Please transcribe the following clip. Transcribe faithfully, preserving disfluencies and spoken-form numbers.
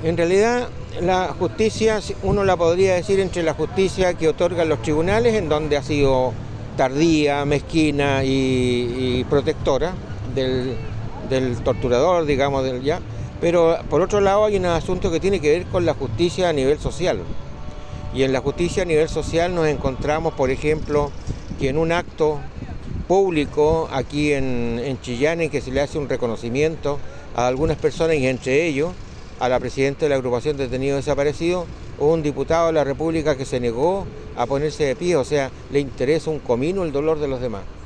En realidad, la justicia, uno la podría decir entre la justicia que otorgan los tribunales, en donde ha sido tardía, mezquina y, y protectora del, del torturador, digamos, del ya. Pero por otro lado hay un asunto que tiene que ver con la justicia a nivel social. Y en la justicia a nivel social nos encontramos, por ejemplo, que en un acto público aquí en, en Chillán, en que se le hace un reconocimiento a algunas personas y entre ellos a la presidenta de la agrupación de detenidos desaparecidos, hubo un diputado de la República que se negó a ponerse de pie, o sea, le interesa un comino el dolor de los demás.